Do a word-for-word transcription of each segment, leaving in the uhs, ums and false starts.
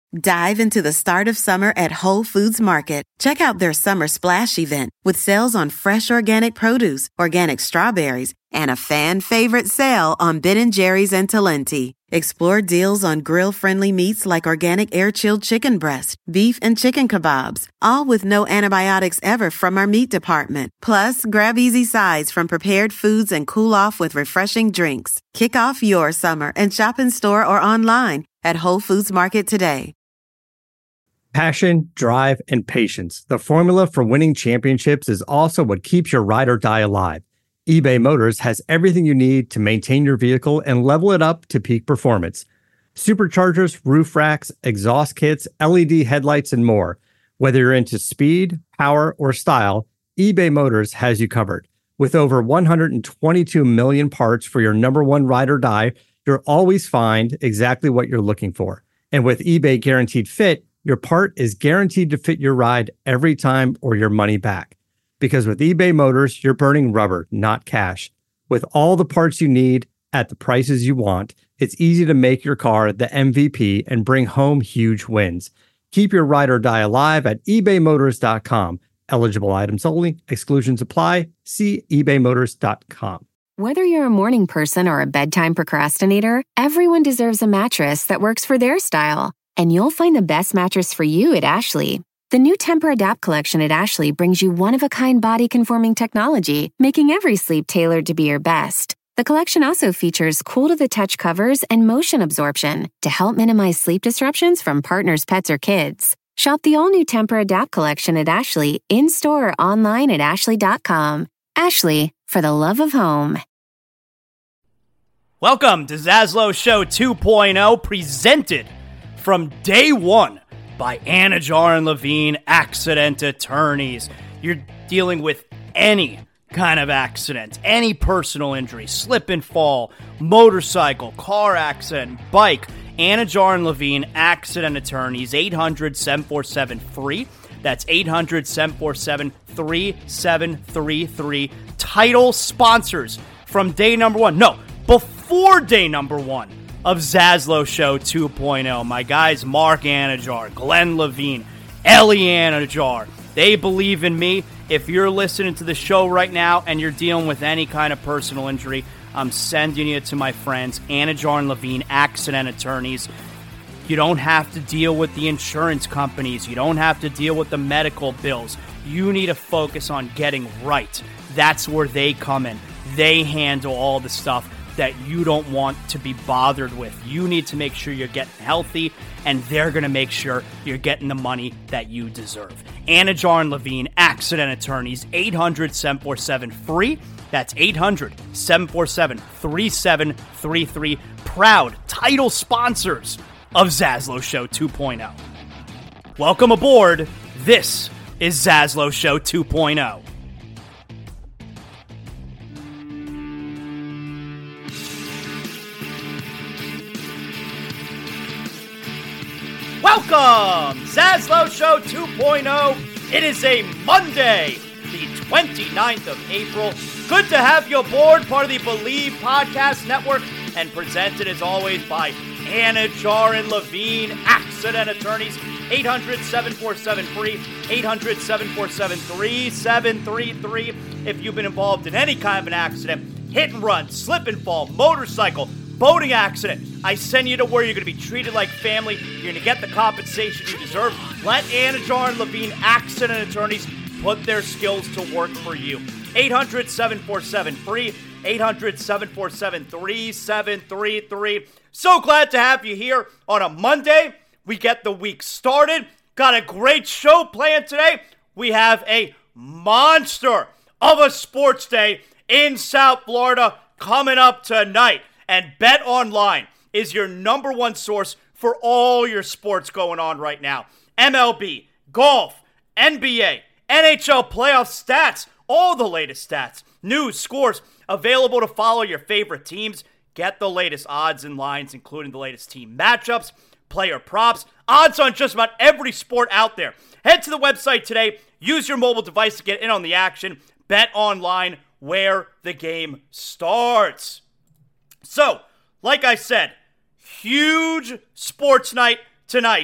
Dive into the start of summer at Whole Foods Market. Check out their Summer Splash event with sales on fresh organic produce, organic strawberries, and a fan favorite sale on Ben and Jerry's and Talenti. Explore deals on grill-friendly meats like organic air-chilled chicken breast, beef, and chicken kebabs, all with no antibiotics ever from our meat department. Plus, grab easy sides from prepared foods and cool off with refreshing drinks. Kick off your summer and shop in store or online at Whole Foods Market today. Passion, drive, and patience. The formula for winning championships is also what keeps your ride or die alive. eBay Motors has everything you need to maintain your vehicle and level it up to peak performance. Superchargers, roof racks, exhaust kits, L E D headlights, and more. Whether you're into speed, power, or style, eBay Motors has you covered. With over one hundred twenty-two million parts for your number one ride or die, you'll always find exactly what you're looking for. And with eBay Guaranteed Fit, your part is guaranteed to fit your ride every time or your money back. Because with eBay Motors, you're burning rubber, not cash. With all the parts you need at the prices you want, it's easy to make your car the M V P and bring home huge wins. Keep your ride or die alive at ebay motors dot com. Eligible items only. Exclusions apply. See ebay motors dot com. Whether you're a morning person or a bedtime procrastinator, everyone deserves a mattress that works for their style. And you'll find the best mattress for you at Ashley. The new Tempur-Adapt collection at Ashley brings you one-of-a-kind body-conforming technology, making every sleep tailored to be your best. The collection also features cool-to-the-touch covers and motion absorption to help minimize sleep disruptions from partners, pets, or kids. Shop the all-new Tempur-Adapt collection at Ashley, in-store or online at ashley dot com. Ashley, for the love of home. Welcome to Zaslow Show two point oh, presented from day one by Anajar and Levine Accident Attorneys. You're dealing with any kind of accident, any personal injury, slip and fall, motorcycle, car accident, bike. Anajar and Levine Accident Attorneys, eight hundred, seven four seven, F R E E. That's eight hundred, seven four seven, three seven three three. Title sponsors from day number one. No, before day number one of Zaslow Show two point oh. My guys Mark Anajar, Glenn Levine, Ellie Anajar. They believe in me. If you're listening to the show right now and you're dealing with any kind of personal injury, I'm sending you to my friends, Anajar and Levine Accident Attorneys. You don't have to deal with the insurance companies. You don't have to deal with the medical bills. You need to focus on getting right. That's where they come in. They handle all the stuff that you don't want to be bothered with. You need to make sure you're getting healthy, and they're going to make sure you're getting the money that you deserve. Anajar and Levine Accident Attorneys, eight hundred, seven four seven, F R E E. That's eight hundred, seven four seven, three seven three three. Proud title sponsors of Zaslow Show two point oh. Welcome aboard. This is Zaslow Show two point oh. Welcome, Zaslow Show two point oh. It is a Monday, the twenty-ninth of April. Good to have you aboard, part of the Believe Podcast Network, and presented as always by Anajar and Levine Accident Attorneys. eight hundred, seven four seven, F R E E, eight hundred, seven four seven, three seven three three. If you've been involved in any kind of an accident, hit and run, slip and fall, motorcycle, boating accident, I send you to where you're going to be treated like family. You're going to get the compensation you deserve. Let Anajar and Levine Accident Attorneys put their skills to work for you. eight hundred, seven four seven, F R E E, eight hundred, seven four seven, three seven three three. So glad to have you here on a Monday. We get the week started. Got a great show planned today. We have a monster of a sports day in South Florida coming up tonight. And BetOnline is your number one source for all your sports going on right now. M L B, golf, N B A, N H L playoff stats, all the latest stats, news, scores, available to follow your favorite teams. Get the latest odds and lines, including the latest team matchups, player props, odds on just about every sport out there. Head to the website today. Use your mobile device to get in on the action. BetOnline, where the game starts. So, like I said, huge sports night tonight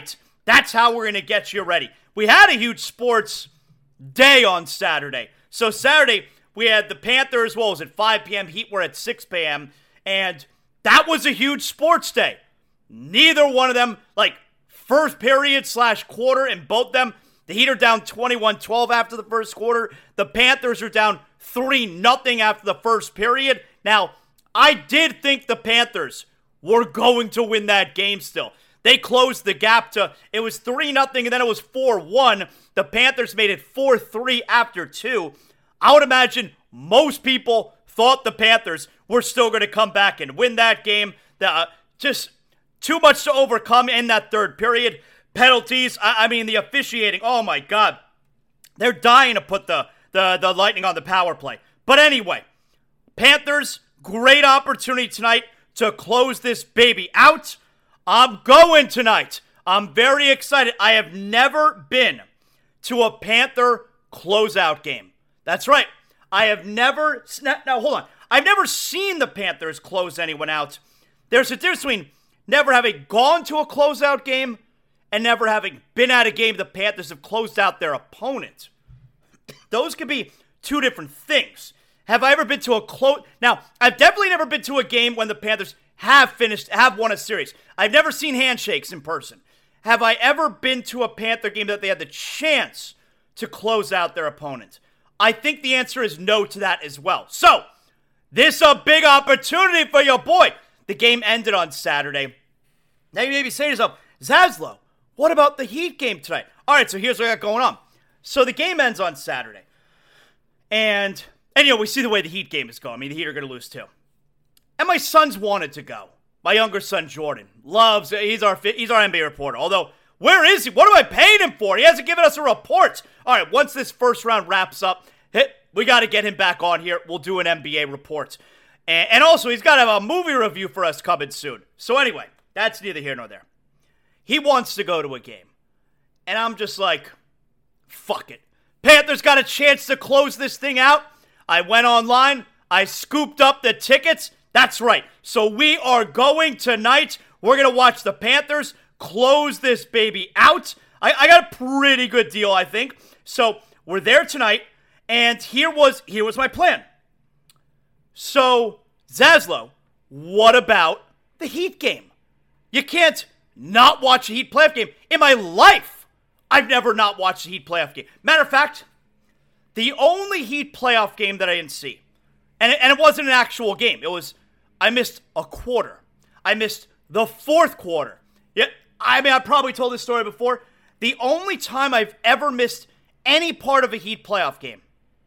That's how we're going to get you ready. We had a huge sports day on Saturday. So Saturday, we had the Panthers, what was it, five p.m. Heat were at six p.m. And that was a huge sports day. Neither one of them, like first period slash quarter in both them, the Heat are down twenty-one twelve after the first quarter. The Panthers are down three nothing after the first period. Now, I did think the Panthers were going to win that game still. They closed the gap to, it was three nothing and then it was four one. The Panthers made it four three after two. I would imagine most people thought the Panthers were still going to come back and win that game. The, uh, just too much to overcome in that third period. Penalties, I, I mean, the officiating, oh my God. They're dying to put the, the, the Lightning on the power play. But anyway, Panthers, great opportunity tonight to close this baby out. I'm going tonight. I'm very excited. I have never been to a Panther closeout game. That's right. I have never, now hold on. I've never seen the Panthers close anyone out. There's a difference between never having gone to a closeout game and never having been at a game the Panthers have closed out their opponent. Those could be two different things. Have I ever been to a close? Now, I've definitely never been to a game when the Panthers have finished, have won a series. I've never seen handshakes in person. Have I ever been to a Panther game that they had the chance to close out their opponent? I think the answer is no to that as well. So, this is a big opportunity for your boy. The game ended on Saturday. Now you may be saying to yourself, Zaslow, what about the Heat game tonight? All right, so here's what I got going on. So the game ends on Saturday. And, and you know, we see the way the Heat game is going. I mean, the Heat are going to lose too. And my sons wanted to go. My younger son, Jordan, loves, he's our he's our N B A reporter. Although, where is he? What am I paying him for? He hasn't given us a report. All right, once this first round wraps up, we got to get him back on here. We'll do an N B A report. And, and also, he's got to have a movie review for us coming soon. So anyway, that's neither here nor there. He wants to go to a game. And I'm just like, fuck it. Panthers got a chance to close this thing out. I went online. I scooped up the tickets. That's right. So we are going tonight. We're going to watch the Panthers close this baby out. I, I got a pretty good deal, I think. So we're there tonight. And here was here was my plan. So, Zaslow, what about the Heat game? You can't not watch a Heat playoff game. In my life, I've never not watched a Heat playoff game. Matter of fact, the only Heat playoff game that I didn't see, and it, and it wasn't an actual game. It was, I missed a quarter. I missed the fourth quarter. Yeah, I mean, I probably told this story before. The only time I've ever missed any part of a Heat playoff game,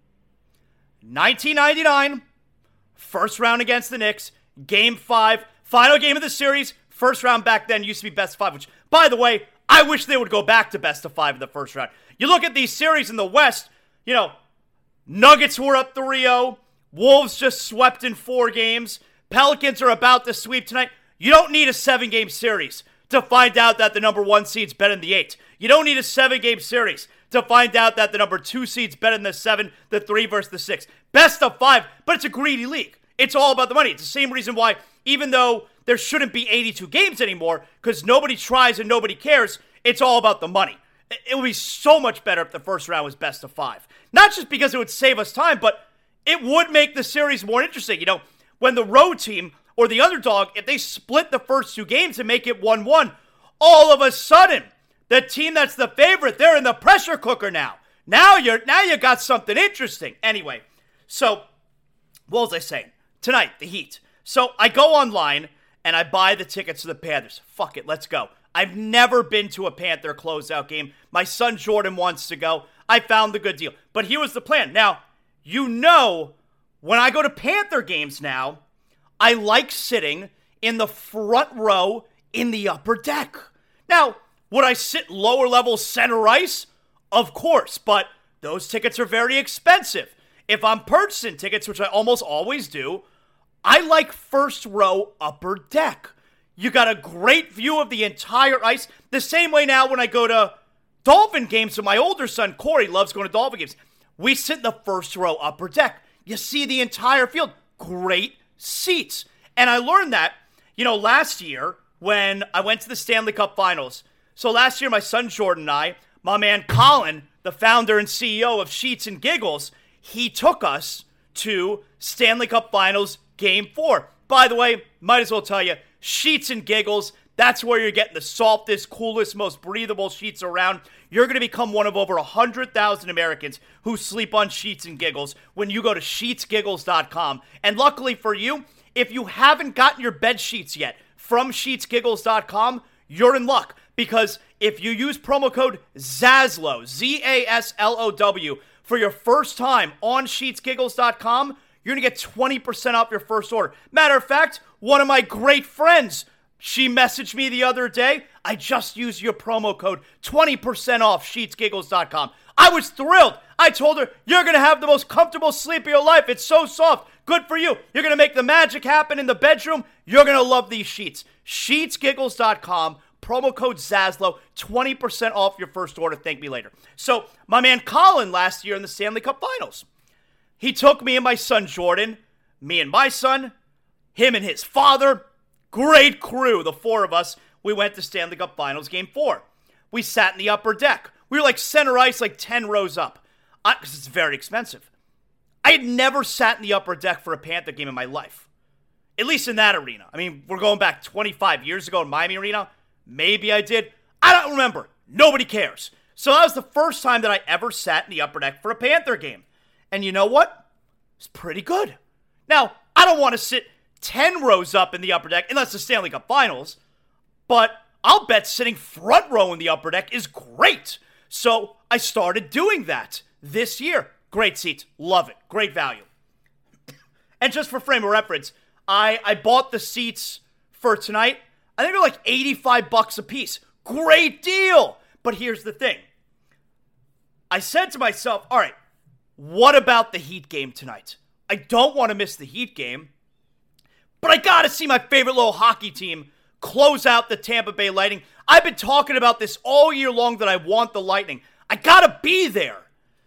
nineteen ninety-nine, first round against the Knicks, game five, final game of the series. First round back then used to be best of five, which, by the way, I wish they would go back to best of five in the first round. You look at these series in the West, you know, Nuggets were up three oh, Wolves just swept in four games, Pelicans are about to sweep tonight. You don't need a seven-game series to find out that the number one seed's better than the eight. You don't need a seven-game series to find out that the number two seed's better than the seven, the three versus the six. Best of five, but it's a greedy league. It's all about the money. It's the same reason why, even though there shouldn't be eighty-two games anymore, because nobody tries and nobody cares, it's all about the money. It would be so much better if the first round was best of five. Not just because it would save us time, but it would make the series more interesting. You know, when the road team or the underdog, if they split the first two games and make it one one, all of a sudden, the team that's the favorite, they're in the pressure cooker now. Now you're now you got something interesting. Anyway, so what was I saying? Tonight, the Heat. So I go online and I buy the tickets to the Panthers. Fuck it, let's go. I've never been to a Panther closeout game. My son Jordan wants to go. I found the good deal. But here was the plan. Now, you know, when I go to Panther games now, I like sitting in the front row in the upper deck. Now, would I sit lower level center ice? Of course, but those tickets are very expensive. If I'm purchasing tickets, which I almost always do, I like first row upper deck. You got a great view of the entire ice. The same way now when I go to Dolphin games with my older son, Corey, loves going to Dolphin games. We sit in the first row upper deck. You see the entire field. Great seats. And I learned that, you know, last year when I went to the Stanley Cup Finals, So last year, my son Jordan and I, my man Colin, the founder and C E O of Sheets and Giggles, he took us to Stanley Cup Finals Game four. By the way, might as well tell you, Sheets and Giggles, that's where you're getting the softest, coolest, most breathable sheets around. You're going to become one of over one hundred thousand Americans who sleep on Sheets and Giggles when you go to sheets giggles dot com. And luckily for you, if you haven't gotten your bed sheets yet from sheets giggles dot com, you're in luck. Because if you use promo code ZASLOW, Z A S L O W, for your first time on sheets giggles dot com, you're going to get twenty percent off your first order. Matter of fact, one of my great friends, she messaged me the other day, I just used your promo code, twenty percent off sheets giggles dot com. I was thrilled. I told her, you're going to have the most comfortable sleep of your life. It's so soft. Good for you. You're going to make the magic happen in the bedroom. You're going to love these sheets. sheets giggles dot com, promo code ZASLOW, twenty percent off your first order. Thank me later. So, my man Colin last year in the Stanley Cup Finals, he took me and my son Jordan, me and my son, him and his father, great crew, the four of us. We went to Stanley Cup Finals Game four. We sat in the upper deck. We were like center ice, like ten rows up, because it's very expensive. I had never sat in the upper deck for a Panther game in my life, at least in that arena. I mean, we're going back twenty-five years ago in Miami Arena. Maybe I did. I don't remember. Nobody cares. So that was the first time that I ever sat in the upper deck for a Panther game. And you know what? It's pretty good. Now, I don't want to sit ten rows up in the upper deck, unless it's Stanley Cup Finals, but I'll bet sitting front row in the upper deck is great. So I started doing that this year. Great seats. Love it. Great value. And just for frame of reference, I, I bought the seats for tonight. I think they're like eighty-five bucks a piece. Great deal. But here's the thing. I said to myself, all right, what about the Heat game tonight? I don't want to miss the Heat game, but I got to see my favorite little hockey team close out the Tampa Bay Lightning. I've been talking about this all year long that I want the Lightning. I got to be there.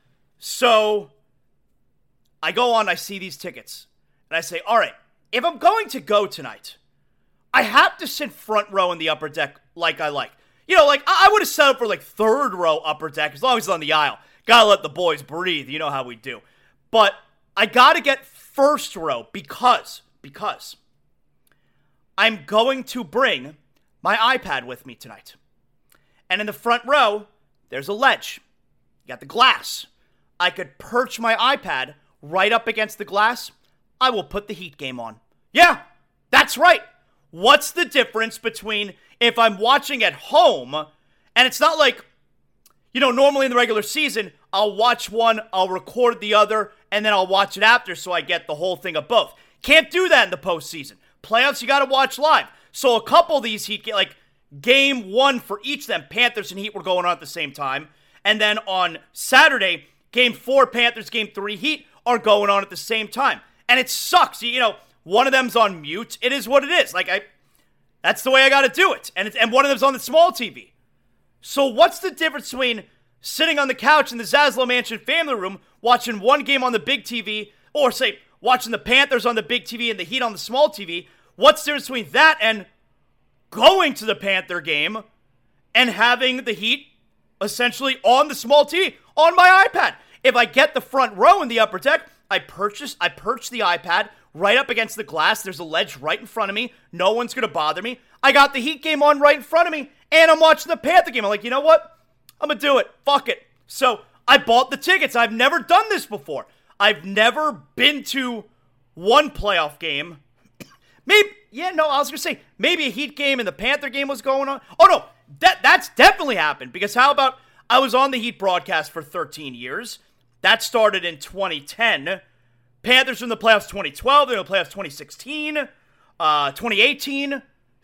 So I go on, I see these tickets, and I say, all right, if I'm going to go tonight, I have to sit front row in the upper deck like I like. You know, like, I would have set up for, like, third row upper deck, as long as it's on the aisle. Gotta let the boys breathe. You know how we do. But I gotta get first row because, because I'm going to bring my iPad with me tonight. And in the front row, there's a ledge. You got the glass. I could perch my iPad right up against the glass. I will put the Heat game on. Yeah, that's right. What's the difference between if I'm watching at home, and it's not like, you know, normally in the regular season, I'll watch one, I'll record the other, and then I'll watch it after so I get the whole thing of both. Can't do that in the postseason. Playoffs, you got to watch live. So a couple of these Heat, like game one for each of them, Panthers and Heat were going on at the same time. And then on Saturday, game four, Panthers, game three, Heat are going on at the same time. And it sucks. You know, one of them's on mute. It is what it is. Like, I, that's the way I got to do it. And it's, and one of them's on the small T V. So what's the difference between sitting on the couch in the Zaslow Mansion family room, watching one game on the big T V, or say, watching the Panthers on the big T V and the Heat on the small T V? What's the difference between that and going to the Panther game and having the Heat essentially on the small T V, on my iPad? If I get the front row in the upper deck, I purchase, I perch the iPad right up against the glass. There's a ledge right in front of me. No one's going to bother me. I got the Heat game on right in front of me, and I'm watching the Panther game. I'm like, you know what? I'm going to do it. Fuck it. So I bought the tickets. I've never done this before. I've never been to one playoff game. Maybe, yeah, no, I was going to say, maybe a Heat game and the Panther game was going on. Oh, no, that that's definitely happened. Because how about, I was on the Heat broadcast for thirteen years. That started in twenty ten. Panthers were in the playoffs twenty twelve. They were in the playoffs twenty sixteen, uh, twenty eighteen.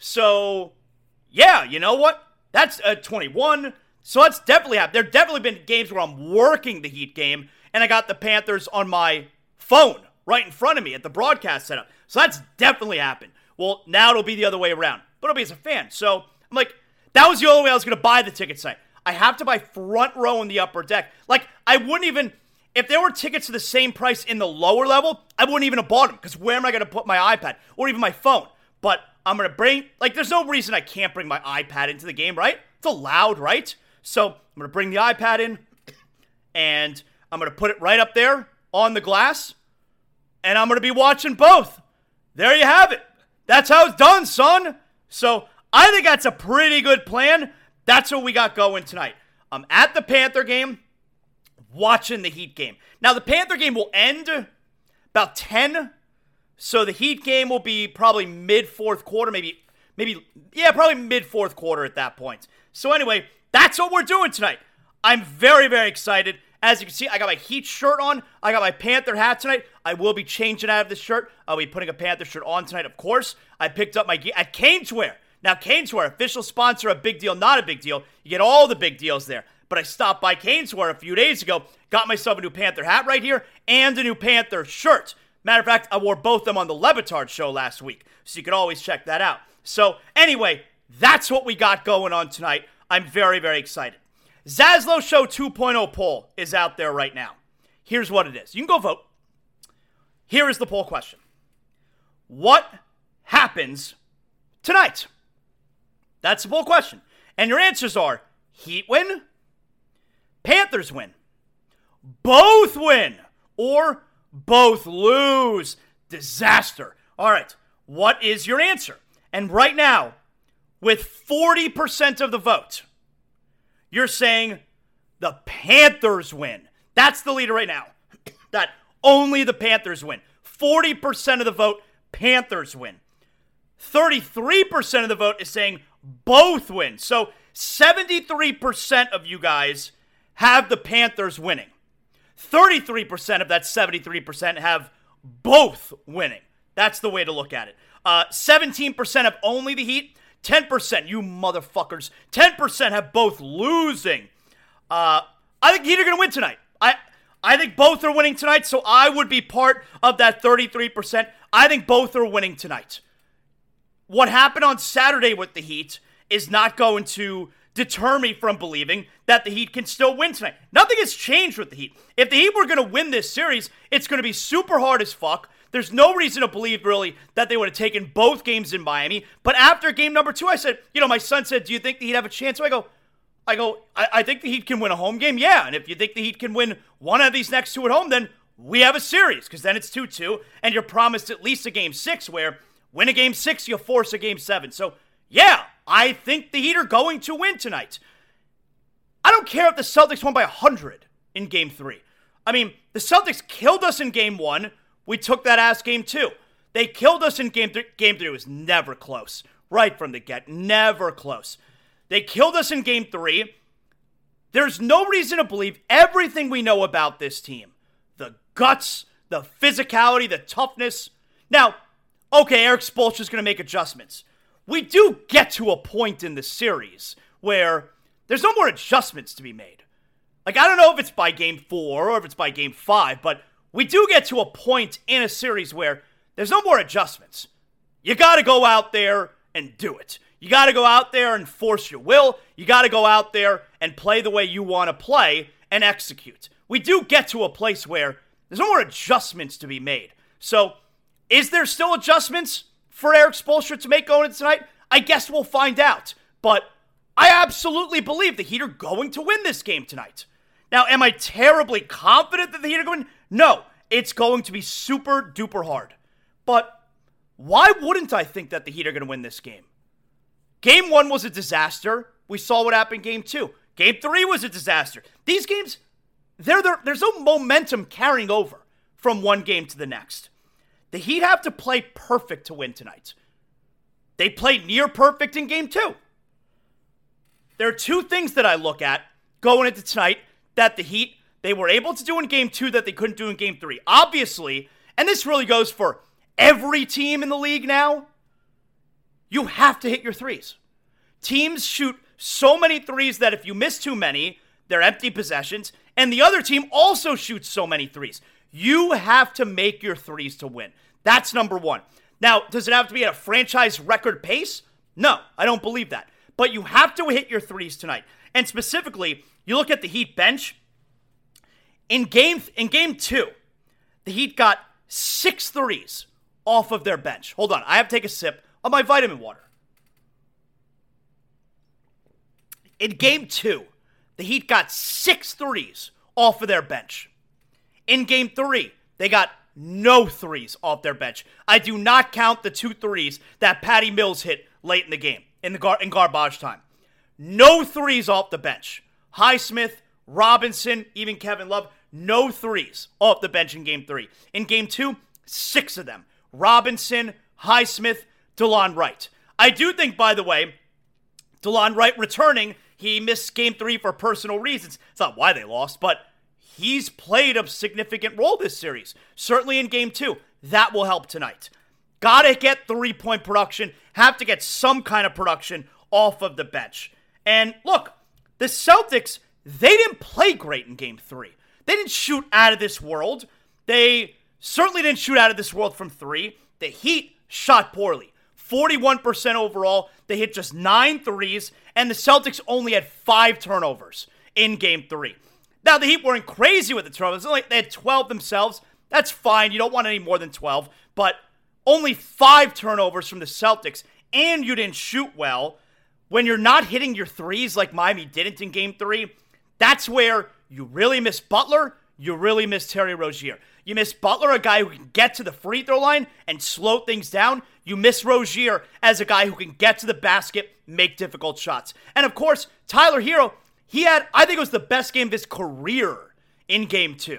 So, yeah, you know what? That's uh, twenty-one. So that's definitely happened. There definitely been games where I'm working the Heat game, and I got the Panthers on my phone right in front of me at the broadcast setup. So that's definitely happened. Well, now it'll be the other way around. But it'll be as a fan. So I'm like, that was the only way I was going to buy the ticket tonight. I have to buy front row in the upper deck. Like, I wouldn't even, if there were tickets to the same price in the lower level, I wouldn't even have bought them. Because where am I going to put my iPad? Or even my phone? But I'm going to bring, like, there's no reason I can't bring my iPad into the game, right? It's allowed, right? So I'm going to bring the iPad in, and I'm going to put it right up there on the glass, and I'm going to be watching both. There you have it. That's how it's done, son. So I think that's a pretty good plan. That's what we got going tonight. I'm at the Panther game, watching the Heat game. Now, the Panther game will end about ten, so the Heat game will be probably mid-fourth quarter, maybe, maybe, yeah, probably mid-fourth quarter at that point. So anyway, that's what we're doing tonight. I'm very, very excited. As you can see, I got my Heat shirt on. I got my Panther hat tonight. I will be changing out of this shirt. I'll be putting a Panther shirt on tonight, of course. I picked up my gear at Caneswear. Now, Caneswear, official sponsor of Big Deal, not a big deal. You get all the big deals there. But I stopped by Caneswear a few days ago, got myself a new Panther hat right here, and a new Panther shirt. Matter of fact, I wore both of them on the Le Batard show last week, so you can always check that out. So, anyway, that's what we got going on tonight. I'm very, very excited. Zaslow Show two point oh poll is out there right now. Here's what it is. You can go vote. Here is the poll question. What happens tonight? That's the poll question. And your answers are Heat win, Panthers win, both win, or both lose. Disaster. All right, what is your answer? And right now, with forty percent of the vote, you're saying the Panthers win. That's the leader right now. That only the Panthers win. forty percent of the vote, Panthers win. thirty-three percent of the vote is saying both win. So seventy-three percent of you guys have the Panthers winning. thirty-three percent of that seventy-three percent have both winning. That's the way to look at it. Uh, seventeen percent have only the Heat. ten percent, you motherfuckers, ten percent have both losing. Uh, I think Heat are going to win tonight. I I think both are winning tonight, so I would be part of that thirty-three percent. I think both are winning tonight. What happened on Saturday with the Heat is not going to deter me from believing that the Heat can still win tonight. Nothing has changed with the Heat. If the Heat were going to win this series, it's going to be super hard as fuck. There's no reason to believe, really, that they would have taken both games in Miami. But after game number two, I said, you know, my son said, do you think the Heat have a chance? So I go, I go, I, I think the Heat can win a home game. Yeah, and if you think the Heat can win one of these next two at home, then we have a series, because then it's two two, and you're promised at least a game six, where win a game six, you force a game seven. So, yeah, I think the Heat are going to win tonight. I don't care if the Celtics won by one hundred in game three. I mean, the Celtics killed us in game one. We took that ass game two. They killed us in game three. Game three was never close. Right from the get. Never close. They killed us in game three. There's no reason to believe everything we know about this team. The guts, the physicality, the toughness. Now, okay, Eric Spoelstra's going to make adjustments. We do get to a point in the series where there's no more adjustments to be made. Like, I don't know if it's by game four or if it's by game five, but we do get to a point in a series where there's no more adjustments. You got to go out there and do it. You got to go out there and force your will. You got to go out there and play the way you want to play and execute. We do get to a place where there's no more adjustments to be made. So, is there still adjustments for Eric Spoelstra to make going into tonight? I guess we'll find out. But I absolutely believe the Heat are going to win this game tonight. Now, am I terribly confident that the Heat are going to win? No, it's going to be super duper hard. But why wouldn't I think that the Heat are going to win this game? Game one was a disaster. We saw what happened in game two. Game three was a disaster. These games, they're, they're, there's no momentum carrying over from one game to the next. The Heat have to play perfect to win tonight. They played near perfect in game two. There are two things that I look at going into tonight that the Heat, they were able to do in game two that they couldn't do in game three. Obviously, and this really goes for every team in the league now, you have to hit your threes. Teams shoot so many threes that if you miss too many, they're empty possessions, and the other team also shoots so many threes. You have to make your threes to win. That's number one. Now, does it have to be at a franchise record pace? No, I don't believe that. But you have to hit your threes tonight. And specifically, you look at the Heat bench. In game, in game two, the Heat got six threes off of their bench. Hold on, I have to take a sip of my vitamin water. In game two, the Heat got six threes off of their bench. In game three, they got no threes off their bench. I do not count the two threes that Patty Mills hit late in the game, in the gar- in garbage time. No threes off the bench. Highsmith, Robinson, even Kevin Love, no threes off the bench in game three. In game two, six of them. Robinson, Highsmith, DeLon Wright. I do think, by the way, DeLon Wright returning, he missed game three for personal reasons. It's not why they lost, but he's played a significant role this series. Certainly in game two. That will help tonight. Gotta get three-point production. Have to get some kind of production off of the bench. And look, the Celtics, they didn't play great in game three. They didn't shoot out of this world. They certainly didn't shoot out of this world from three. The Heat shot poorly. forty-one percent overall. They hit just nine threes, and the Celtics only had five turnovers in game three. Now, the Heat weren't crazy with the turnovers. They had twelve themselves. That's fine. You don't want any more than twelve. But only five turnovers from the Celtics, and you didn't shoot well. When you're not hitting your threes like Miami didn't in game three, that's where you really miss Butler. You really miss Terry Rozier. You miss Butler, a guy who can get to the free throw line and slow things down. You miss Rozier as a guy who can get to the basket, make difficult shots. And of course, Tyler Herro, he had, I think it was the best game of his career in game two.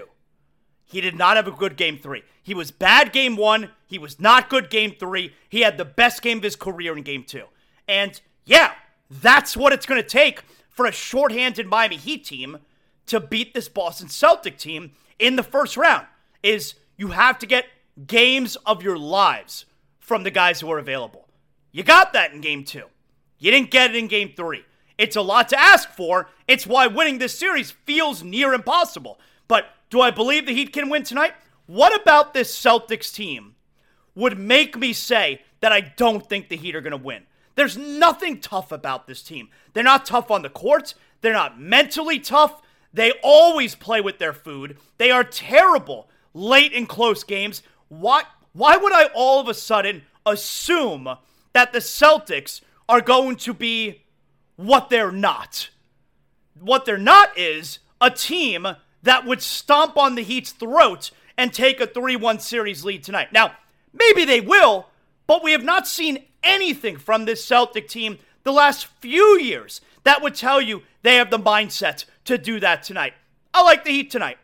He did not have a good game three. He was bad game one. He was not good game three. He had the best game of his career in game two. And yeah, that's what it's going to take for a shorthanded Miami Heat team to beat this Boston Celtic team in the first round. Is you have to get games of your lives from the guys who are available. You got that in game two. You didn't get it in game three. It's a lot to ask for. It's why winning this series feels near impossible. But do I believe the Heat can win tonight? What about this Celtics team would make me say that I don't think the Heat are going to win? There's nothing tough about this team. They're not tough on the court. They're not mentally tough. They always play with their food. They are terrible late in close games. Why, why would I all of a sudden assume that the Celtics are going to be what they're not? What they're not is a team that would stomp on the Heat's throat and take a three one series lead tonight. Now, maybe they will, but we have not seen anything from this Celtic team the last few years that would tell you they have the mindset to do that tonight. I like the Heat tonight.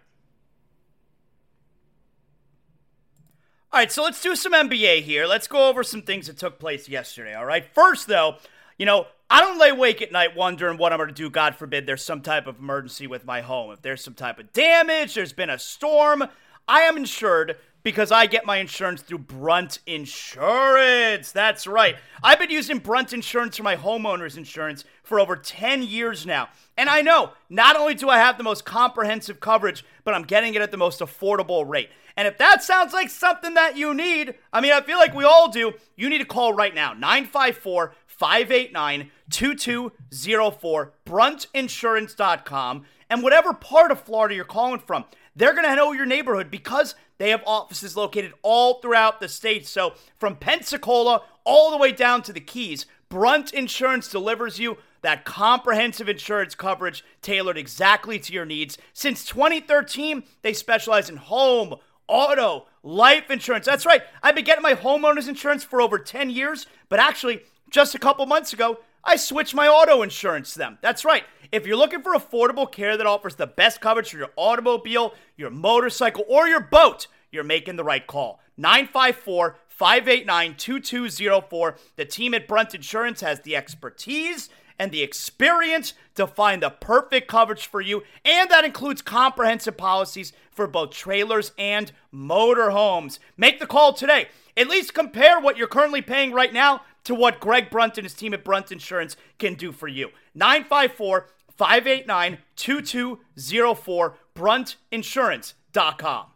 All right, so let's do some N B A here. Let's go over some things that took place yesterday, all right? First, though, you know, I don't lay awake at night wondering what I'm going to do. God forbid there's some type of emergency with my home. If there's some type of damage, there's been a storm, I am insured because I get my insurance through Brunt Insurance. That's right. I've been using Brunt Insurance for my homeowner's insurance for over ten years now. And I know, not only do I have the most comprehensive coverage, but I'm getting it at the most affordable rate. And if that sounds like something that you need, I mean, I feel like we all do, you need to call right now, nine five four, five eight nine, two two zero four, brunt insurance dot com. And whatever part of Florida you're calling from, they're going to know your neighborhood because they have offices located all throughout the state. So from Pensacola all the way down to the Keys, Brunt Insurance delivers you that comprehensive insurance coverage tailored exactly to your needs. Since twenty thirteen, they specialize in home, auto, life insurance. That's right. I've been getting my homeowner's insurance for over ten years, but actually, just a couple months ago, I switched my auto insurance to them. That's right. If you're looking for affordable care that offers the best coverage for your automobile, your motorcycle, or your boat, you're making the right call. nine five four, five eight nine, two two zero four. The team at Brunt Insurance has the expertise and the experience to find the perfect coverage for you, and that includes comprehensive policies for both trailers and motorhomes. Make the call today. At least compare what you're currently paying right now to what Greg Brunt and his team at Brunt Insurance can do for you. nine five four, five eight nine, two two zero four, brunt insurance dot com.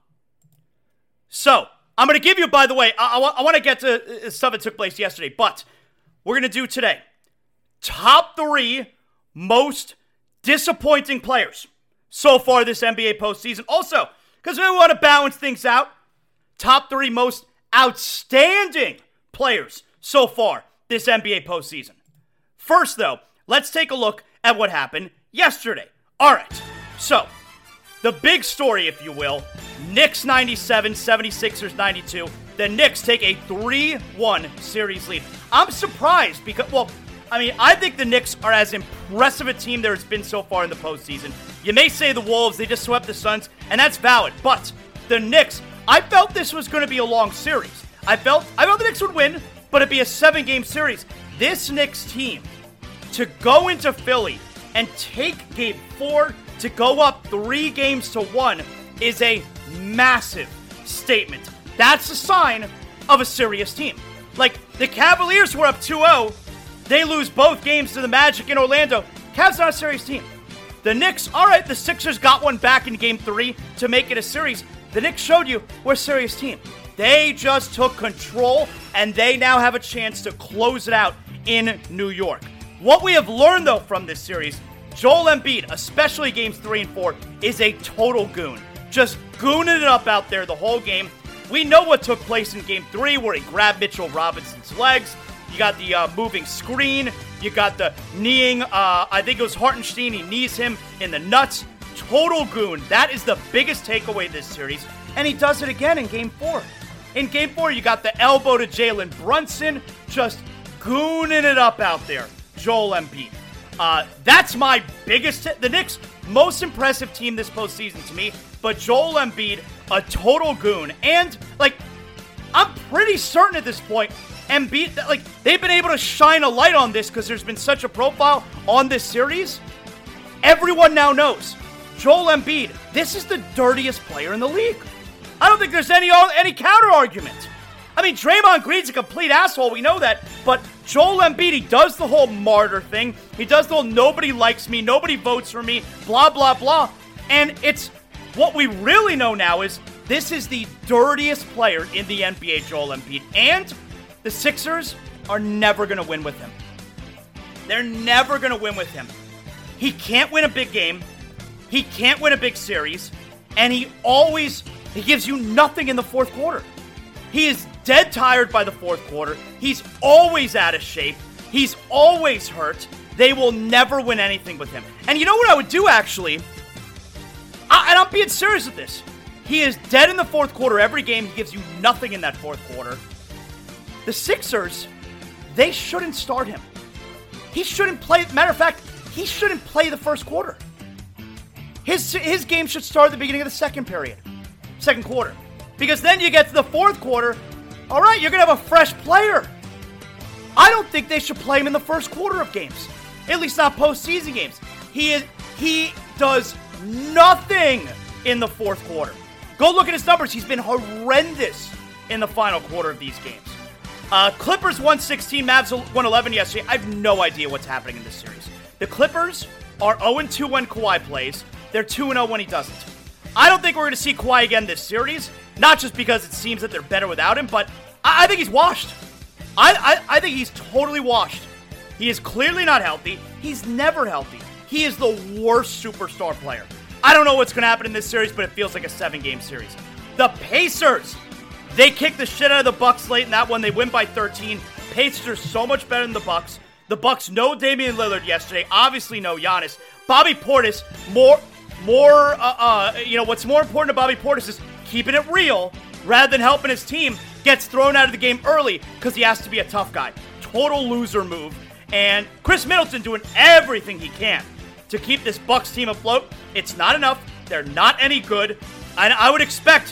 So, I'm going to give you, by the way, I, I, I want to get to stuff that took place yesterday, but we're going to do today. Top three most disappointing players so far this N B A postseason. Also, because we want to balance things out, top three most outstanding players so far this N B A postseason. First, though, let's take a look at what happened yesterday. All right, so the big story, if you will, Knicks ninety-seven, seventy-sixers ninety-two. The Knicks take a three one series lead. I'm surprised because, well, I mean, I think the Knicks are as impressive a team there has been so far in the postseason. You may say the Wolves, they just swept the Suns, and that's valid. But the Knicks, I felt this was going to be a long series. I felt I felt the Knicks would win, but it'd be a seven-game series. This Knicks team, to go into Philly and take game four to go up three games to one is a massive statement. That's a sign of a serious team. Like, the Cavaliers were up two oh. They lose both games to the Magic in Orlando. Cavs not a serious team. The Knicks, all right, the Sixers got one back in game three to make it a series. The Knicks showed you we're a serious team. They just took control, and they now have a chance to close it out in New York. What we have learned, though, from this series, Joel Embiid, especially games three and four, is a total goon. Just gooning it up out there the whole game. We know what took place in game three, where he grabbed Mitchell Robinson's legs. You got the uh, moving screen. You got the kneeing. Uh, I think it was Hartenstein. He knees him in the nuts. Total goon. That is the biggest takeaway this series. And he does it again in game four. In game four, you got the elbow to Jalen Brunson. Just gooning it up out there. Joel Embiid. Uh, that's my biggest, t- the Knicks' most impressive team this postseason to me. But Joel Embiid, a total goon. And, like, I'm pretty certain at this point, Embiid, like, they've been able to shine a light on this because there's been such a profile on this series. Everyone now knows, Joel Embiid, this is the dirtiest player in the league. I don't think there's any any counter argument. I mean, Draymond Green's a complete asshole, we know that, but Joel Embiid, he does the whole martyr thing. He does the whole nobody likes me, nobody votes for me, blah, blah, blah. And it's, what we really know now is, this is the dirtiest player in the N B A, Joel Embiid. And the Sixers are never going to win with him. They're never going to win with him. He can't win a big game. He can't win a big series. And he always, he gives you nothing in the fourth quarter. He is dead tired by the fourth quarter. He's always out of shape. He's always hurt. They will never win anything with him. And you know what I would do, actually? I, and I'm being serious with this. He is dead in the fourth quarter every game. He gives you nothing in that fourth quarter. The Sixers, they shouldn't start him. He shouldn't play. Matter of fact, he shouldn't play the first quarter. His, his game should start at the beginning of the second period. Second quarter. Because then you get to the fourth quarter. All right, you're going to have a fresh player. I don't think they should play him in the first quarter of games. At least not postseason games. He is, he does nothing in the fourth quarter. Go look at his numbers. He's been horrendous in the final quarter of these games. Uh, Clippers one sixteen, Mavs one eleven yesterday. I have no idea what's happening in this series. The Clippers are oh and two when Kawhi plays. They're two and oh when he doesn't. I don't think we're going to see Kawhi again this series. Not just because it seems that they're better without him, but I, I think he's washed. I, I, I think he's totally washed. He is clearly not healthy. He's never healthy. He is the worst superstar player. I don't know what's going to happen in this series, but it feels like a seven-game series. The Pacers, they kick the shit out of the Bucks late in that one. They win by thirteen. Pacers are so much better than the Bucks. The Bucks know Damian Lillard yesterday. Obviously know Giannis. Bobby Portis, more, more, uh, uh, you know, what's more important to Bobby Portis is keeping it real rather than helping his team. Gets thrown out of the game early because he has to be a tough guy. Total loser move. And Chris Middleton doing everything he can to keep this Bucks team afloat. It's not enough. They're not any good. And I would expect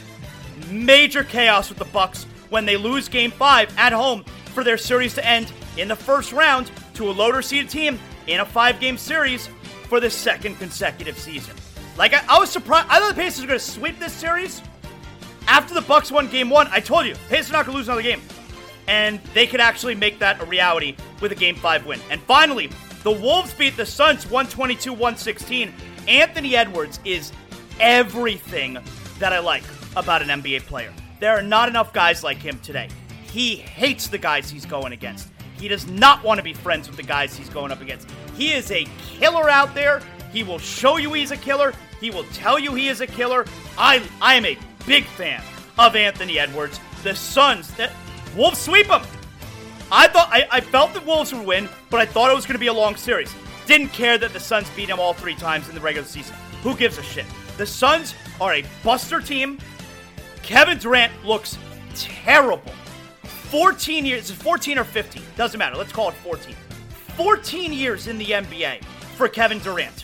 major chaos with the Bucks when they lose Game five at home for their series to end in the first round to a lower-seeded team in a five-game series for the second consecutive season. Like, I, I was surprised. I thought the Pacers were going to sweep this series. After the Bucks won Game one, I told you, Pacers are not going to lose another game. And they could actually make that a reality with a Game five win. And finally, the Wolves beat the Suns one twenty-two one sixteen. Anthony Edwards is everything that I like about an N B A player. There are not enough guys like him today. He hates the guys he's going against. He does not want to be friends with the guys he's going up against. He is a killer out there. He will show you he's a killer. He will tell you he is a killer. I I am a big fan of Anthony Edwards. The Suns, that Wolves sweep them. I thought I, I felt the Wolves would win, but I thought it was going to be a long series. Didn't care that the Suns beat him all three times in the regular season. Who gives a shit? The Suns are a buster team. Kevin Durant looks terrible. fourteen years, fourteen or fifteen, doesn't matter. Let's call it fourteen. fourteen years in the N B A for Kevin Durant.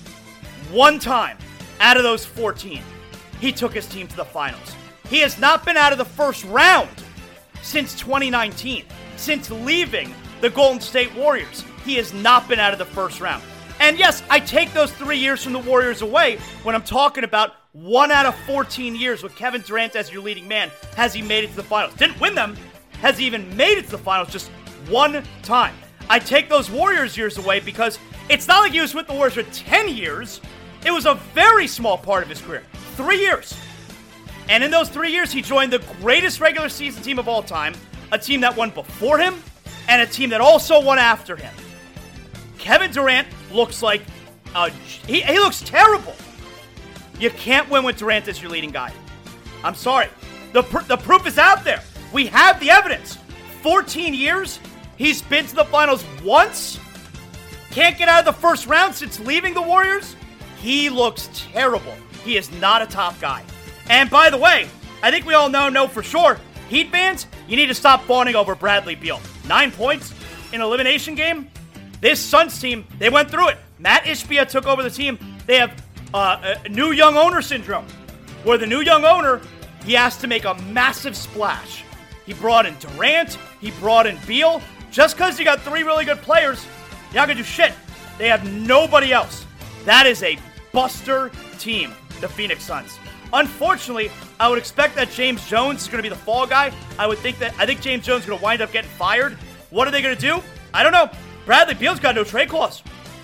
One time out of those fourteen, he took his team to the finals. He has not been out of the first round since twenty nineteen. Since leaving the Golden State Warriors, he has not been out of the first round. And yes, I take those three years from the Warriors away when I'm talking about one out of fourteen years with Kevin Durant as your leading man. Has he made it to the finals? Didn't win them. Has he even made it to the finals? Just one time. I take those Warriors years away because it's not like he was with the Warriors for ten years. It was a very small part of his career. Three years. And in those three years, he joined the greatest regular season team of all time, a team that won before him, and a team that also won after him. Kevin Durant looks like a... He, he looks terrible. You can't win with Durant as your leading guy. I'm sorry. The, pr- the proof is out there. We have the evidence. fourteen years, he's been to the finals once. Can't get out of the first round since leaving the Warriors. He looks terrible. He is not a top guy. And by the way, I think we all know, know for sure, Heat fans, you need to stop fawning over Bradley Beal. Nine points in an elimination game. This Suns team, they went through it. Matt Ishbia took over the team. They have uh, a new young owner syndrome, where the new young owner, he has to make a massive splash. He brought in Durant. He brought in Beal. Just because you got three really good players, you're not going to do shit. They have nobody else. That is a buster team, the Phoenix Suns. Unfortunately, I would expect that James Jones is going to be the fall guy. I would think that, I think James Jones is going to wind up getting fired. What are they going to do? I don't know. Bradley Beal's got no trade clause.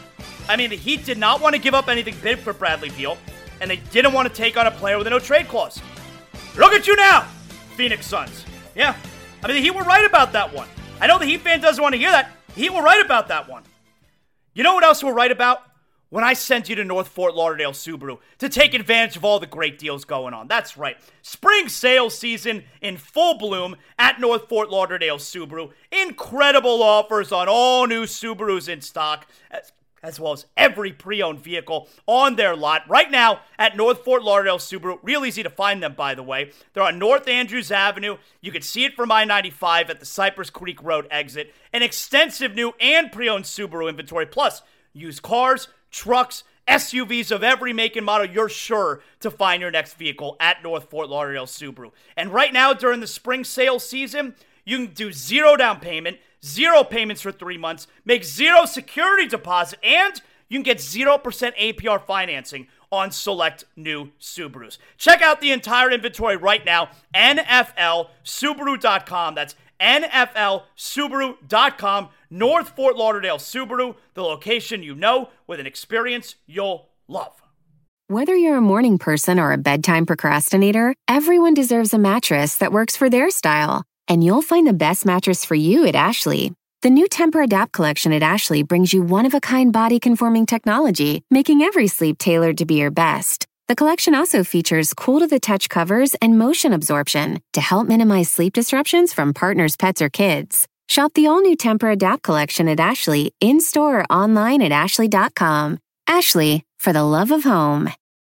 I mean, the Heat did not want to give up anything big for Bradley Beal, and they didn't want to take on a player with a no trade clause. Look at you now, Phoenix Suns. Yeah, I mean, the Heat were right about that one. I know the Heat fan doesn't want to hear that. The Heat were right about that one. You know what else we're right about? When I sent you to North Fort Lauderdale Subaru to take advantage of all the great deals going on. That's right. Spring sales season in full bloom at North Fort Lauderdale Subaru. Incredible offers on all new Subarus in stock, as, as well as every pre-owned vehicle on their lot. Right now at North Fort Lauderdale Subaru. Real easy to find them, by the way. They're on North Andrews Avenue. You can see it from I ninety-five at the Cypress Creek Road exit. An extensive new and pre-owned Subaru inventory, plus used cars, trucks, S U Vs of every make and model. You're sure to find your next vehicle at North Fort Lauderdale Subaru. And right now, during the spring sales season, you can do zero down payment, zero payments for three months, make zero security deposit, and you can get zero percent A P R financing on select new Subarus. Check out the entire inventory right now, N F L Subaru dot com. That's N F L Subaru dot com. North Fort Lauderdale Subaru, the location you know with an experience you'll love. Whether you're a morning person or a bedtime procrastinator, everyone deserves a mattress that works for their style. And you'll find the best mattress for you at Ashley. The new Tempur-Adapt collection at Ashley brings you one-of-a-kind body-conforming technology, making every sleep tailored to be your best. The collection also features cool-to-the-touch covers and motion absorption to help minimize sleep disruptions from partners, pets, or kids. Shop the all-new Tempur-Adapt collection at Ashley, in-store or online at ashley dot com. Ashley, for the love of home.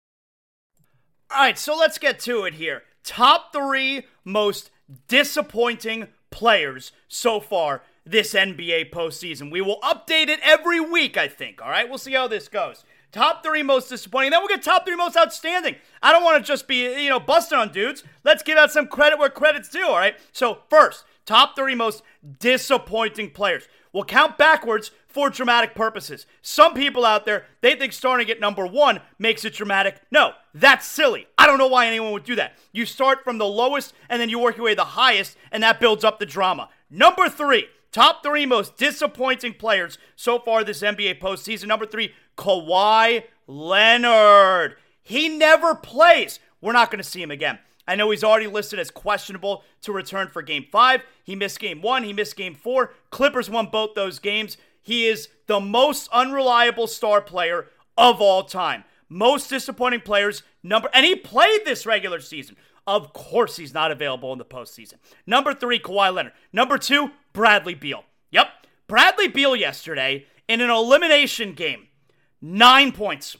All right, so let's get to it here. Top three most disappointing players so far this N B A postseason. We will update it every week, I think. All right, we'll see how this goes. Top three most disappointing. Then we'll get top three most outstanding. I don't want to just be, you know, busting on dudes. Let's give out some credit where credit's due, all right? So first, top three most disappointing players. We'll count backwards for dramatic purposes. Some people out there, they think starting at number one makes it dramatic. No, that's silly. I don't know why anyone would do that. You start from the lowest, and then you work your way to the highest, and that builds up the drama. Number three, top three most disappointing players so far this N B A postseason. Number three, Kawhi Leonard. He never plays. We're not going to see him again. I know he's already listed as questionable to return for Game five. He missed Game one. He missed Game four. Clippers won both those games. He is the most unreliable star player of all time. Most disappointing players, number, and he played this regular season. Of course he's not available in the postseason. Number three, Kawhi Leonard. Number two, Bradley Beal. Yep, Bradley Beal yesterday in an elimination game, nine points.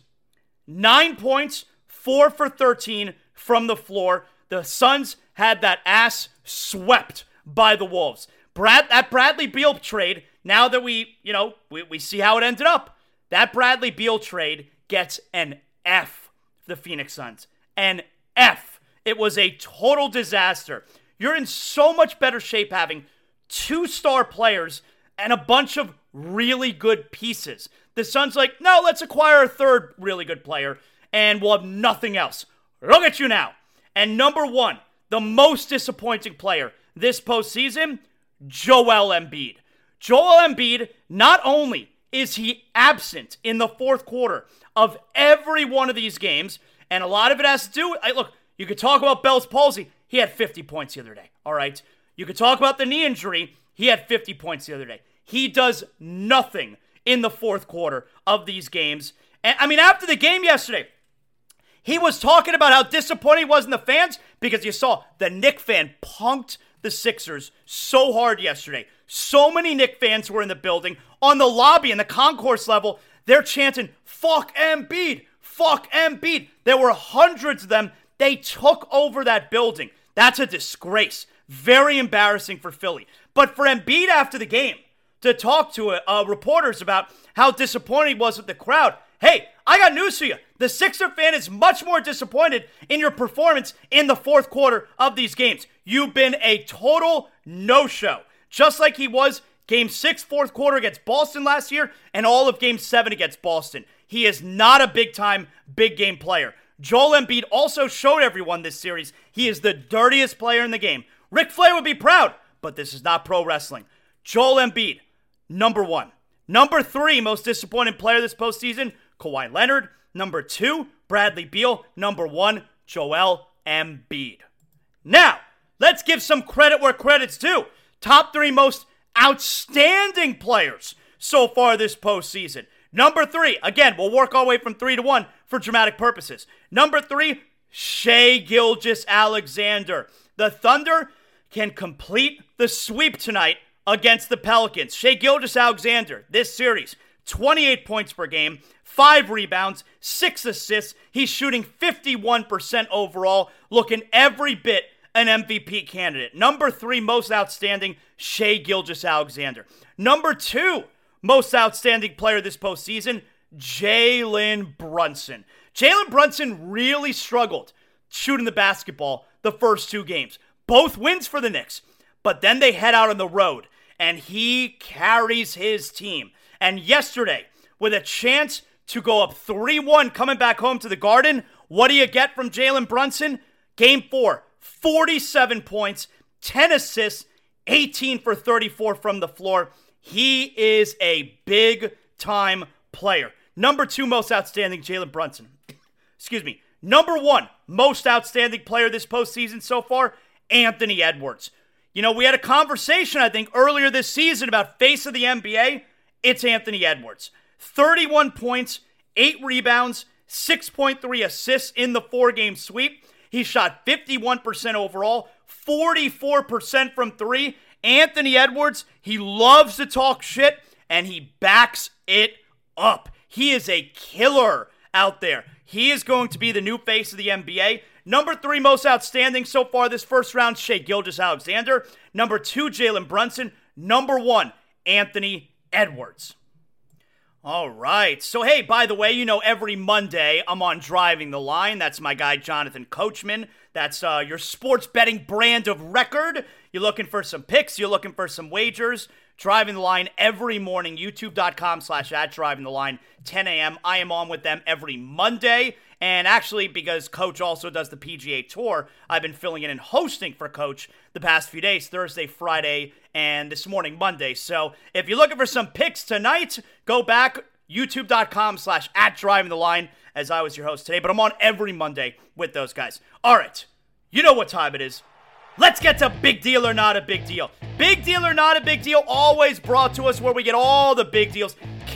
Nine points, four for thirteen from the floor. The Suns had that ass swept by the Wolves. Brad, that Bradley Beal trade, now that we, you know, we, we see how it ended up, that Bradley Beal trade gets an F for the Phoenix Suns. An F. It was a total disaster. You're in so much better shape having two star players and a bunch of really good pieces. The Suns like, no, let's acquire a third really good player and we'll have nothing else. Look at you now. And number one, the most disappointing player this postseason, Joel Embiid. Joel Embiid, not only is he absent in the fourth quarter of every one of these games, and a lot of it has to do with, look, you could talk about Bell's palsy. He had fifty points the other day, all right? You could talk about the knee injury. He had fifty points the other day. He does nothing in the fourth quarter of these games. And I mean, after the game yesterday, he was talking about how disappointed he was in the fans because you saw the Knick fan punked the Sixers so hard yesterday. So many Knick fans were in the building. On the lobby and the concourse level, they're chanting, fuck Embiid, fuck Embiid. There were hundreds of them. They took over that building. That's a disgrace. Very embarrassing for Philly. But for Embiid after the game to talk to uh, reporters about how disappointed he was with the crowd, hey, I got news for you. The Sixer fan is much more disappointed in your performance in the fourth quarter of these games. You've been a total no-show. Just like he was Game six, fourth quarter against Boston last year, and all of Game seven against Boston. He is not a big-time, big-game player. Joel Embiid also showed everyone this series he is the dirtiest player in the game. Ric Flair would be proud, but this is not pro wrestling. Joel Embiid, number one. Number three, most disappointing player this postseason, Kawhi Leonard. Number two, Bradley Beal. Number one, Joel Embiid. Now, let's give some credit where credit's due. Top three most outstanding players so far this postseason. Number three, again, we'll work our way from three to one for dramatic purposes. Number three, Shai Gilgeous-Alexander. The Thunder can complete the sweep tonight against the Pelicans. Shai Gilgeous-Alexander, this series, twenty-eight points per game, five rebounds, six assists. He's shooting fifty-one percent overall, looking every bit an M V P candidate. Number three, most outstanding, Shai Gilgeous-Alexander. Number two, most outstanding player this postseason, Jalen Brunson. Jalen Brunson really struggled shooting the basketball the first two games. Both wins for the Knicks. But then they head out on the road, and he carries his team. And yesterday, with a chance to go up three one coming back home to the Garden, what do you get from Jalen Brunson? Game four, forty-seven points, ten assists, eighteen for thirty-four from the floor. He is a big-time player. Number two most outstanding, Jalen Brunson. Excuse me. Number one most outstanding player this postseason so far, Anthony Edwards. You know, we had a conversation, I think, earlier this season about face of the N B A. It's Anthony Edwards. thirty-one points, eight rebounds, six point three assists in the four-game sweep. He shot fifty-one percent overall, forty-four percent from three. Anthony Edwards, he loves to talk shit, and he backs it up. He is a killer out there. He is going to be the new face of the N B A. Number three most outstanding so far this first round, Shai Gilgeous-Alexander. Number two, Jalen Brunson. Number one, Anthony Edwards. All right. So, hey, by the way, you know, every Monday I'm on Driving the Line. That's my guy, Jonathan Coachman. That's uh, your sports betting brand of record. You're looking for some picks. You're looking for some wagers. Driving the Line every morning. YouTube.com slash at Driving the Line, ten a.m. I am on with them every Monday. And actually, because Coach also does the P G A Tour, I've been filling in and hosting for Coach the past few days, Thursday, Friday, and this morning, Monday. So if you're looking for some picks tonight, go back, youtube.com slash at Driving the Line, as I was your host today. But I'm on every Monday with those guys. All right, you know what time it is. Let's get to Big Deal or Not a Big Deal. Big Deal or Not a Big Deal, always brought to us where we get all the big deals.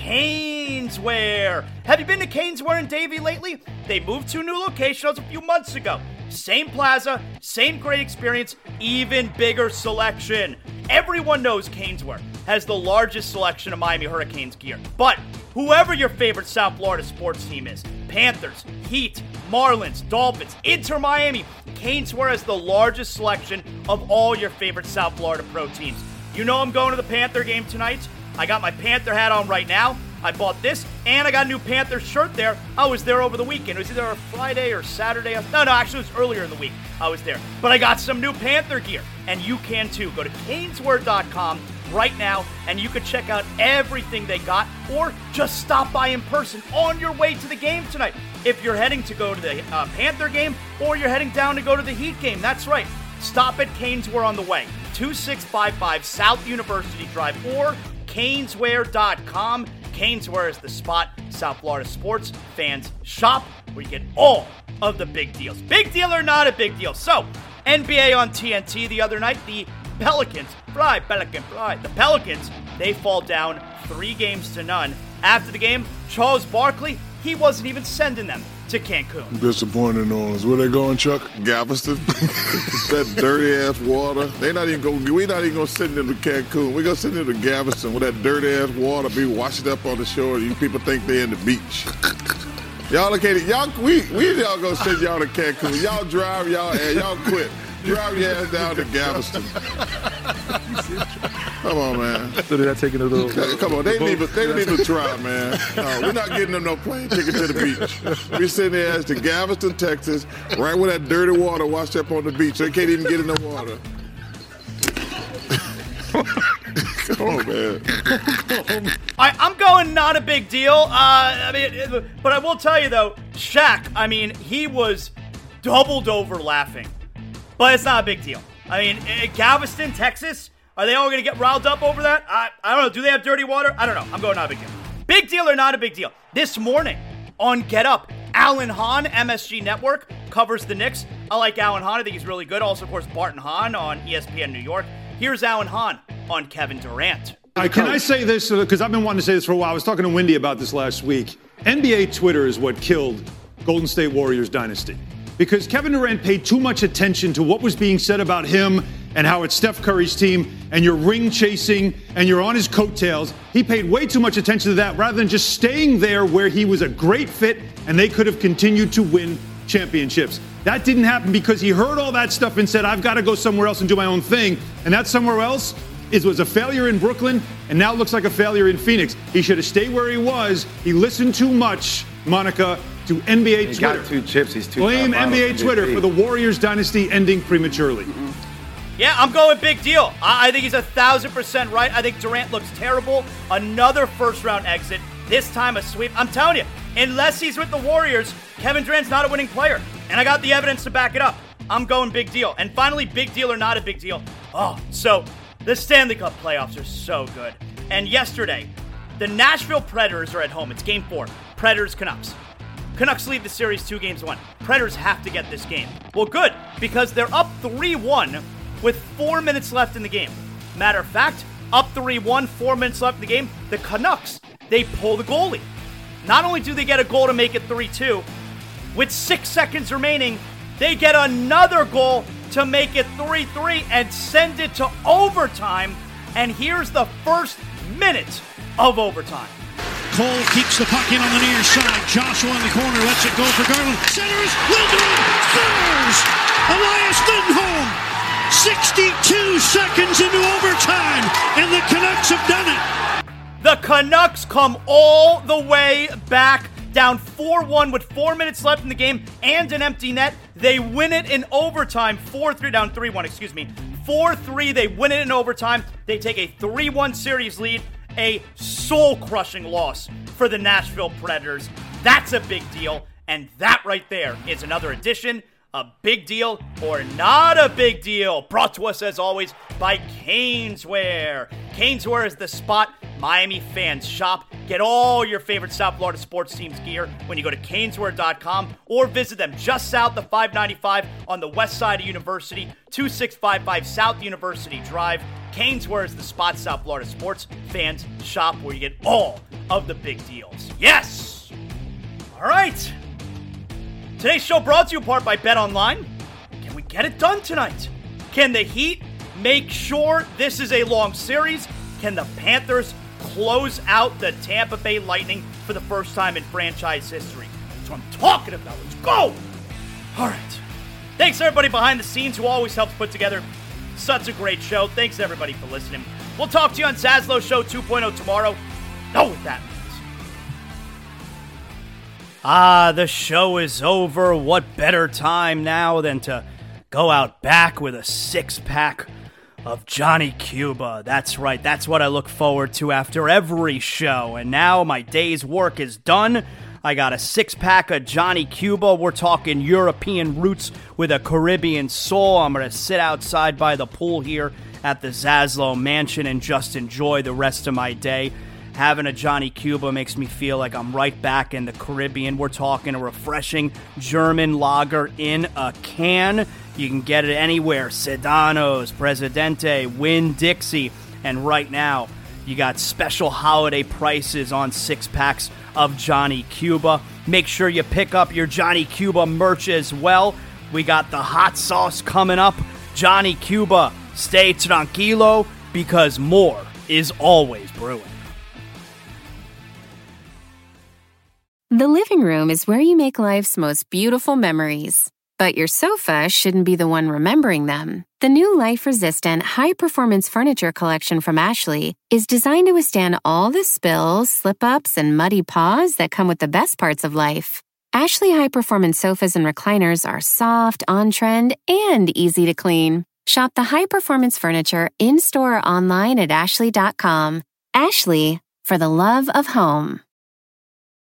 Caneswear. Have you been to Caneswear in Davie lately? They moved to a new location a few months ago. Same plaza, same great experience, even bigger selection. Everyone knows Caneswear. has the largest selection of Miami Hurricanes gear. But whoever your favorite South Florida sports team is, Panthers, Heat, Marlins, Dolphins, Inter Miami, Caneswear has the largest selection of all your favorite South Florida pro teams. You know I'm going to the Panther game tonight. I got my Panther hat on right now. I bought this, and I got a new Panther shirt there. I was there over the weekend. It was either a Friday or Saturday. No, no, actually it was earlier in the week I was there. But I got some new Panther gear, and you can too. Go to caneswear dot com right now, and you can check out everything they got, or just stop by in person on your way to the game tonight. If you're heading to go to the uh, Panther game, or you're heading down to go to the Heat game, that's right. Stop at Caneswear on the way. two six five five South University Drive, or caneswear dot com. Caneswear is the spot South Florida sports fans shop, where you get all of the big deals. Big deal or not a big deal. So, N B A on T N T the other night, the Pelicans, fly, Pelican, fly. The Pelicans, they fall down three games to none. After the game, Charles Barkley, he wasn't even sending them to Cancun. Disappointing on us. Where they going, Chuck? Galveston? That dirty ass water. They not even going. We not even gonna send them to Cancun. We gonna send them to Galveston, where that dirty ass water be washed up on the shore. You people think they in the beach. Y'all located. Y'all we we y'all gonna send y'all to Cancun. Y'all drive y'all and y'all quit. Drive your ass down to Galveston. Come on, man. So they're not taking a little. Come on, they didn't even they didn't even try, man. No, we're not getting them no plane ticket to the beach. We send their ass to Galveston, Texas, right where that dirty water washed up on the beach. They can't even get in the water. Come on, man. I, I'm going not a big deal. Uh, I mean, but I will tell you though, Shaq. I mean, he was doubled over laughing, but it's not a big deal. I mean, Galveston, Texas. Are they all going to get riled up over that? I, I don't know. Do they have dirty water? I don't know. I'm going not a big deal. Big deal or not a big deal? This morning on Get Up, Alan Hahn, M S G Network, covers the Knicks. I like Alan Hahn. I think he's really good. Also, of course, Barton Hahn on E S P N New York. Here's Alan Hahn on Kevin Durant. Uh, can I say this? Because I've been wanting to say this for a while. I was talking to Wendy about this last week. N B A Twitter is what killed Golden State Warriors dynasty. Because Kevin Durant paid too much attention to what was being said about him and how it's Steph Curry's team, and you're ring chasing, and you're on his coattails. He paid way too much attention to that rather than just staying there where he was a great fit and they could have continued to win championships. That didn't happen because he heard all that stuff and said, I've got to go somewhere else and do my own thing. And that somewhere else is was a failure in Brooklyn, and now looks like a failure in Phoenix. He should have stayed where he was. He listened too much, Monica, to N B A He's Twitter. Got two chips. He's too Blame N B A Twitter for the Warriors dynasty ending prematurely. Mm-hmm. Yeah, I'm going big deal. I, I think he's a thousand percent right. I think Durant looks terrible. Another first round exit. This time a sweep. I'm telling you, unless he's with the Warriors, Kevin Durant's not a winning player. And I got the evidence to back it up. I'm going big deal. And finally, big deal or not a big deal. Oh, so the Stanley Cup playoffs are so good. And yesterday, the Nashville Predators are at home. It's game four. Predators Canucks. Canucks lead the series two games to one. Predators have to get this game. Well, good, because they're up three one with four minutes left in the game. Matter of fact, up three one, four minutes left in the game, the Canucks, they pull the goalie. Not only do they get a goal to make it three two, with six seconds remaining, they get another goal to make it three three and send it to overtime. And here's the first minute of overtime. Cole keeps the puck in on the near side. Joshua in the corner lets it go for Garland. Centers, Lindholm scores! Elias Lindholm! sixty-two seconds into overtime, and the Canucks have done it. The Canucks come all the way back, down four one with four minutes left in the game and an empty net. They win it in overtime, four three, down three one, excuse me. four three, they win it in overtime. They take a three one series lead, a soul-crushing loss for the Nashville Predators. That's a big deal, and that right there is another edition A big deal or not a big deal, brought to us as always by Caneswear. Caneswear is the spot Miami fans shop. Get all your favorite South Florida sports teams gear when you go to caneswear dot com or visit them just south of five ninety-five on the west side of University, two six five five South University Drive. Caneswear is the spot South Florida sports fans shop where you get all of the big deals. Yes! All right. Today's show brought to you in part by BetOnline. Can we get it done tonight? Can the Heat make sure this is a long series? Can the Panthers close out the Tampa Bay Lightning for the first time in franchise history? That's what I'm talking about. Let's go! All right. Thanks, everybody behind the scenes who always helps put together such a great show. Thanks, everybody, for listening. We'll talk to you on Zaslow Show two point oh tomorrow. Know what that means. Ah, the show is over. What better time now than to go out back with a six-pack of Johnny Cuba. That's right. That's what I look forward to after every show. And now my day's work is done. I got a six-pack of Johnny Cuba. We're talking European roots with a Caribbean soul. I'm going to sit outside by the pool here at the Zaslow Mansion and just enjoy the rest of my day. Having a Johnny Cuba makes me feel like I'm right back in the Caribbean. We're talking a refreshing German lager in a can. You can get it anywhere. Sedanos, Presidente, Winn-Dixie. And right now, you got special holiday prices on six-packs of Johnny Cuba. Make sure you pick up your Johnny Cuba merch as well. We got the hot sauce coming up. Johnny Cuba, stay tranquilo, because more is always brewing. The living room is where you make life's most beautiful memories. But your sofa shouldn't be the one remembering them. The new life-resistant, high-performance furniture collection from Ashley is designed to withstand all the spills, slip-ups, and muddy paws that come with the best parts of life. Ashley high-performance sofas and recliners are soft, on-trend, and easy to clean. Shop the high-performance furniture in-store or online at ashley dot com. Ashley, for the love of home.